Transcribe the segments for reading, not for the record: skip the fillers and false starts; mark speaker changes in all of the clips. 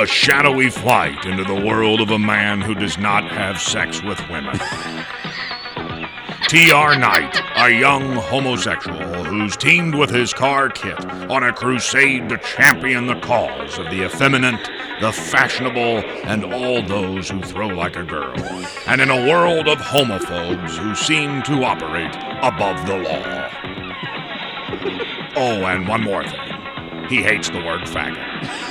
Speaker 1: shadowy flight into the world of a man who does not have sex with women. T.R. Knight, a young homosexual who's teamed with his car Kit on a crusade to champion the cause of the effeminate, the fashionable, and all those who throw like a girl. And in a world of homophobes who seem to operate above the law. Oh, and one more thing. He hates the word faggot.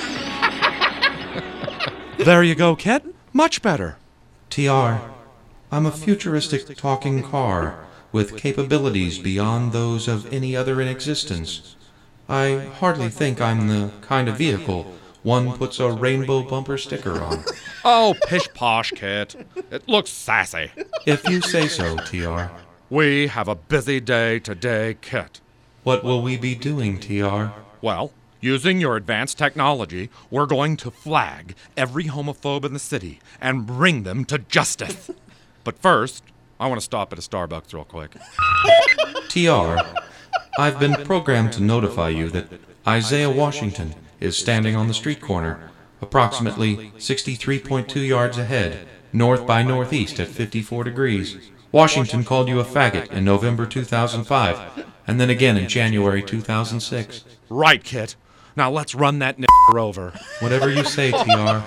Speaker 2: There you go, Kit. Much better.
Speaker 3: TR, I'm a futuristic talking car with capabilities beyond those of any other in existence. I hardly think I'm the kind of vehicle one puts a rainbow bumper sticker on.
Speaker 2: Oh, pish-posh, Kit. It looks sassy.
Speaker 3: If you say so, TR.
Speaker 2: We have a busy day today, Kit.
Speaker 3: What will we be doing, TR?
Speaker 2: Well, using your advanced technology, we're going to flag every homophobe in the city and bring them to justice. But first, I want to stop at a Starbucks real quick.
Speaker 3: TR, I've been programmed to notify you that Isaiah Washington is standing on the street corner, approximately 63.2 yards ahead, north by northeast at 54 degrees. Washington called you a faggot in November 2005, and then again in January 2006.
Speaker 2: Right, Kit. Now let's run that over.
Speaker 3: Whatever you say, TR.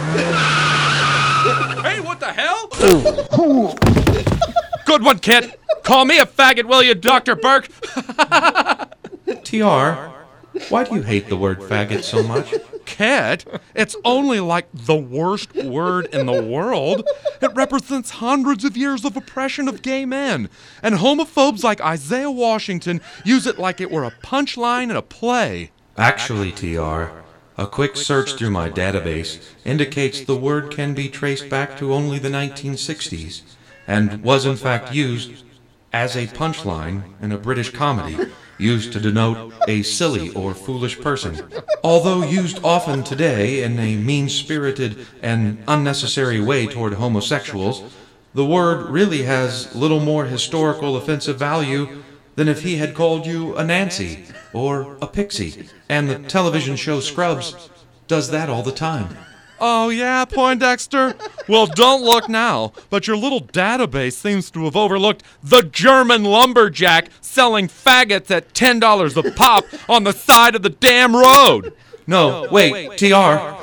Speaker 2: Hey, what the hell? Good one, Kit. Call me a faggot, will you, Dr. Burke?
Speaker 3: TR, why do you hate the word faggot so much?
Speaker 2: Kit, it's only like the worst word in the world. It represents hundreds of years of oppression of gay men. And homophobes like Isaiah Washington use it like it were a punchline in a play.
Speaker 3: Actually, TR, a quick search through my database indicates the word can be traced back to only the 1960s, and was in fact used as a punchline in a British comedy, used to denote a silly or foolish person. Although used often today in a mean-spirited and unnecessary way toward homosexuals, the word really has little more historical offensive value than if he had called you a Nancy or a pixie. And the television show Scrubs does that all the time.
Speaker 2: Oh, yeah, Poindexter? Well, don't look now, but your little database seems to have overlooked the German lumberjack selling faggots at $10 a pop on the side of the damn road.
Speaker 3: No, wait, TR.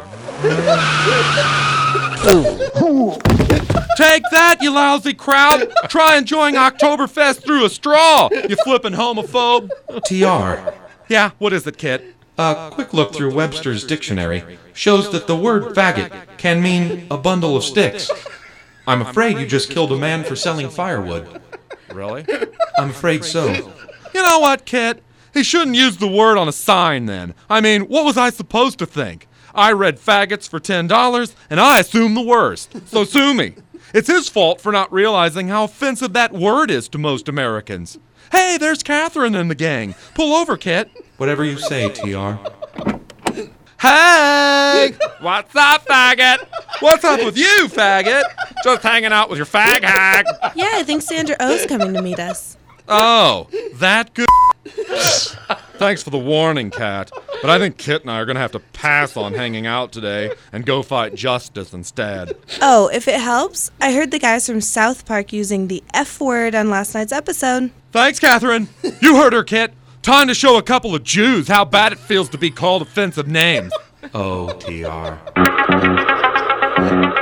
Speaker 2: Take that, you lousy crowd. Try enjoying Oktoberfest through a straw, you flippin' homophobe.
Speaker 3: TR.
Speaker 2: Yeah, what is it, Kit?
Speaker 3: A quick look through Webster's dictionary shows that the word faggot can mean a bundle of sticks. I'm afraid you just killed a man for selling firewood.
Speaker 2: Really?
Speaker 3: I'm afraid so.
Speaker 2: You know what, Kit? He shouldn't use the word on a sign then. I mean, what was I supposed to think? I read faggots for $10, and I assumed the worst. So sue me. It's his fault for not realizing how offensive that word is to most Americans. Hey, there's Catherine and the gang. Pull over, Kit.
Speaker 3: Whatever you say, TR.
Speaker 2: Hey! What's up, faggot? What's up with you, faggot? Just hanging out with your fag hag.
Speaker 4: Yeah, I think Sandra O's coming to meet us.
Speaker 2: Oh, that good. Thanks for the warning, Kat. But I think Kit and I are going to have to pass on hanging out today and go fight justice instead.
Speaker 4: Oh, if it helps, I heard the guys from South Park using the F word on last night's episode.
Speaker 2: Thanks, Catherine. You heard her, Kit. Time to show a couple of Jews how bad it feels to be called offensive names.
Speaker 3: Oh, TR.